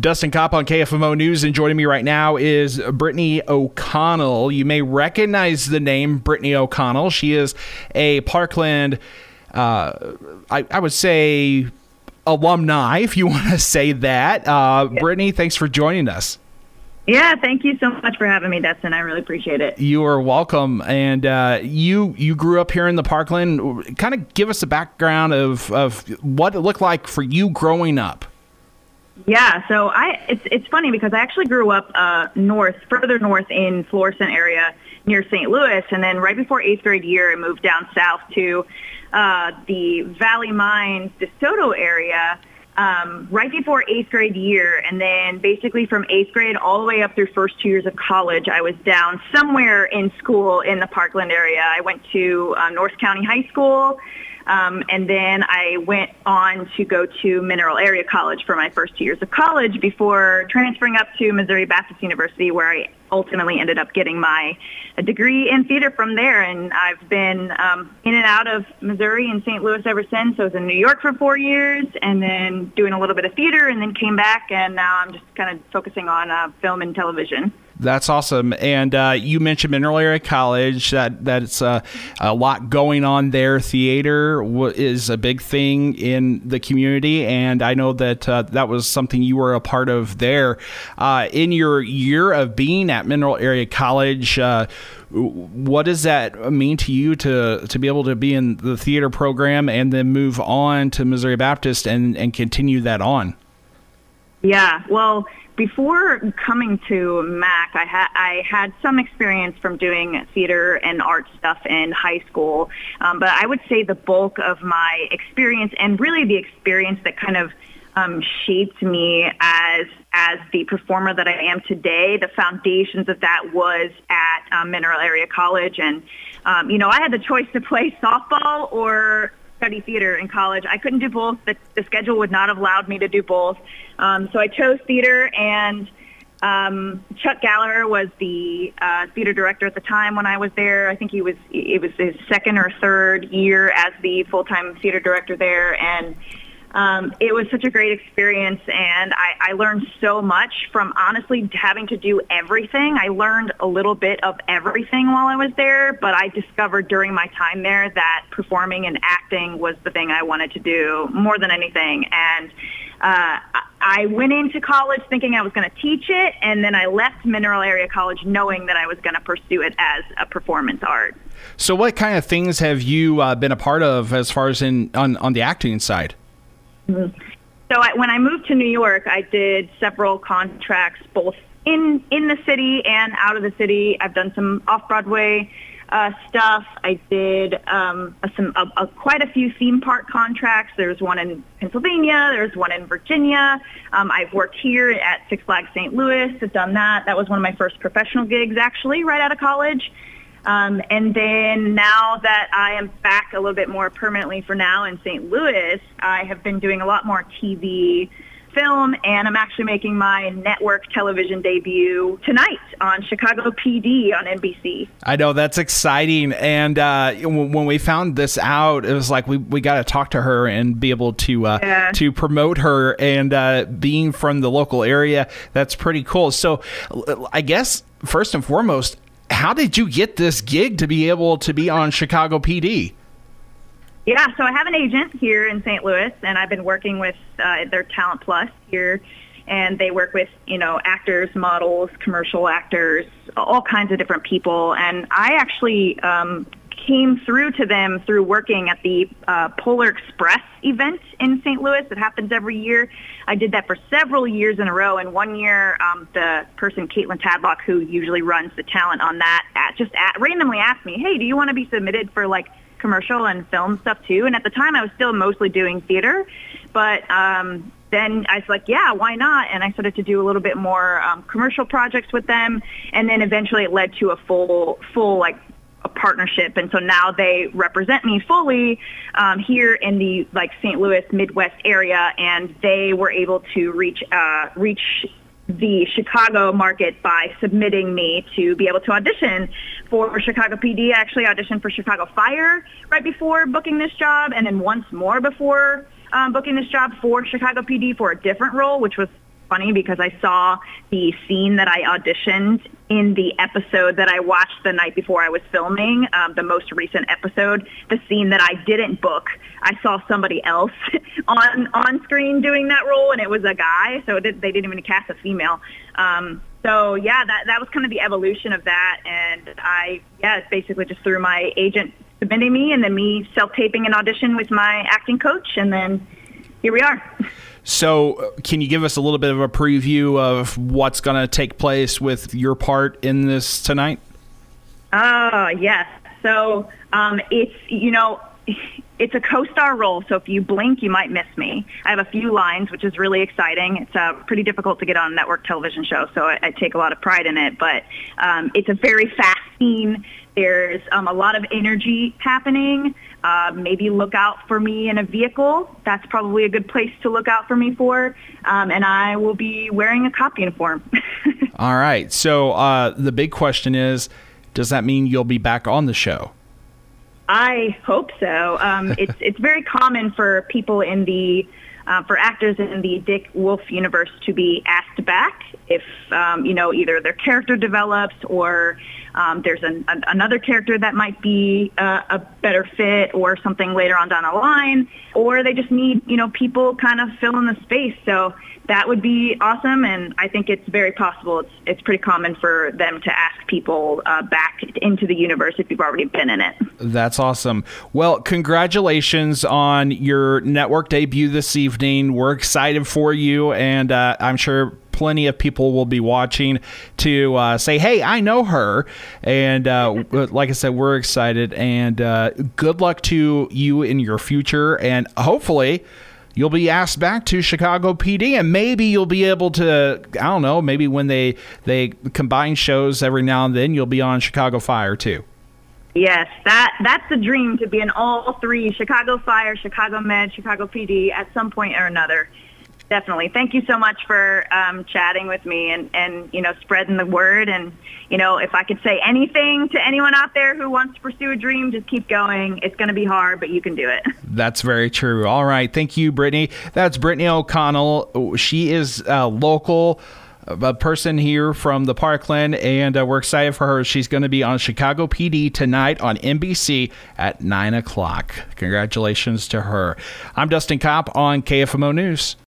Dustin Kopp on KFMO News, and joining me right now is Brittany O'Connell. You may recognize the name Brittany O'Connell. She is a Parkland, I would say, alumni, if you want to say that. Brittany, thanks for joining us. Yeah, thank you so much for having me, Dustin. I really appreciate it. You are welcome. And you grew up here in the Parkland. Kind of give us a background of what it looked like for you growing up. Yeah, so it's funny because I actually grew up further north in Florissant area near St. Louis, and then right before 8th grade year, I moved down south to the Valley Mines, DeSoto area, right before 8th grade year. And then basically from 8th grade all the way up through first 2 years of college, I was down somewhere in school in the Parkland area. I went to North County High School, and then I went on to go to Mineral Area College for my first 2 years of college before transferring up to Missouri Baptist University, where I ultimately ended up getting my degree in theater from there. And I've been in and out of Missouri and St. Louis ever since. I was in New York for 4 years and then doing a little bit of theater, and then came back, and now I'm just kind of focusing on film and television. That's awesome. And you mentioned Mineral Area College. That's a lot going on there. Theater is a big thing in the community, and I know that that was something you were a part of there. In your year of being at Mineral Area College, what does that mean to you to be able to be in the theater program and then move on to Missouri Baptist and continue that on? Yeah, well, before coming to MAC, I had some experience from doing theater and art stuff in high school, but I would say the bulk of my experience, and really the experience that kind of shaped me as the performer that I am today, the foundations of that was at Mineral Area College. And, I had the choice to play softball or study theater in college. I couldn't do both. The schedule would not have allowed me to do both. So I chose theater, and Chuck Gallagher was the theater director at the time when I was there. I think it was his second or third year as the full-time theater director there. And it was such a great experience, and I learned so much from honestly having to do everything. I learned a little bit of everything while I was there, but I discovered during my time there that performing and acting was the thing I wanted to do more than anything. And I went into college thinking I was going to teach it, and then I left Mineral Area College knowing that I was going to pursue it as a performance art. So what kind of things have you been a part of as far as on the acting side? Mm-hmm. So when I moved to New York, I did several contracts both in the city and out of the city. I've done some off-Broadway stuff. I did quite a few theme park contracts. There's one in Pennsylvania. There's one in Virginia. I've worked here at Six Flags St. Louis. I've done that. That was one of my first professional gigs, actually, right out of college. And then now that I am back a little bit more permanently for now in St. Louis, I have been doing a lot more TV, film, and I'm actually making my network television debut tonight on Chicago PD on NBC. I know, that's exciting. And when we found this out, it was like we got to talk to her and be able to promote her. And being from the local area, that's pretty cool. So I guess first and foremost, how did you get this gig to be able to be on Chicago PD? Yeah, so I have an agent here in St. Louis, and I've been working with their Talent Plus here, and they work with, actors, models, commercial actors, all kinds of different people. And I actually came through to them through working at the Polar Express event in St. Louis. It happens every year. I did that for several years in a row, and one year the person, Caitlin Tadlock, who usually runs the talent on that, randomly asked me, hey, do you want to be submitted for commercial and film stuff too? And at the time I was still mostly doing theater, but then I was like, yeah, why not? And I started to do a little bit more commercial projects with them, and then eventually it led to a full a partnership. And so now they represent me fully here in the St. Louis Midwest area, and they were able to reach the Chicago market by submitting me to be able to audition for Chicago PD. I actually auditioned for Chicago Fire right before booking this job, and then once more before booking this job for Chicago PD for a different role, which was funny because I saw the scene that I auditioned in the episode that I watched the night before I was filming, the most recent episode, the scene that I didn't book. I saw somebody else on screen doing that role, and it was a guy, so they didn't even cast a female. So yeah, that was kind of the evolution of that, and it's basically just through my agent submitting me and then me self-taping an audition with my acting coach, and then here we are. So can you give us a little bit of a preview of what's going to take place with your part in this tonight? Yes. So it's a co-star role, so if you blink, you might miss me. I have a few lines, which is really exciting. It's pretty difficult to get on a network television show, so I take a lot of pride in it. But it's a very fast scene. There's a lot of energy happening. Maybe look out for me in a vehicle. That's probably a good place to look out for me for. And I will be wearing a cop uniform. All right. So the big question is, does that mean you'll be back on the show? I hope so. It's very common for people for actors in the Dick Wolf universe to be asked back if, either their character develops or there's another character that might be a better fit or something later on down the line, or they just need, people kind of fill in the space. So that would be awesome, and I think it's very possible. It's pretty common for them to ask people back into the universe if you've already been in it. That's awesome. Well, congratulations on your network debut this evening. We're excited for you, and I'm sure plenty of people will be watching to say, hey, I know her. And like I said, we're excited, and good luck to you in your future, and hopefully you'll be asked back to Chicago PD, and maybe you'll be able to, I don't know, maybe when they combine shows every now and then, you'll be on Chicago Fire too. Yes, that's the dream, to be in all three, Chicago Fire, Chicago Med, Chicago PD at some point or another. Definitely. Thank you so much for chatting with me and spreading the word. And, if I could say anything to anyone out there who wants to pursue a dream, just keep going. It's going to be hard, but you can do it. That's very true. All right. Thank you, Brittany. That's Brittany O'Connell. She is a local person here from the Parkland, and we're excited for her. She's going to be on Chicago PD tonight on NBC at 9 o'clock. Congratulations to her. I'm Dustin Kopp on KFMO News.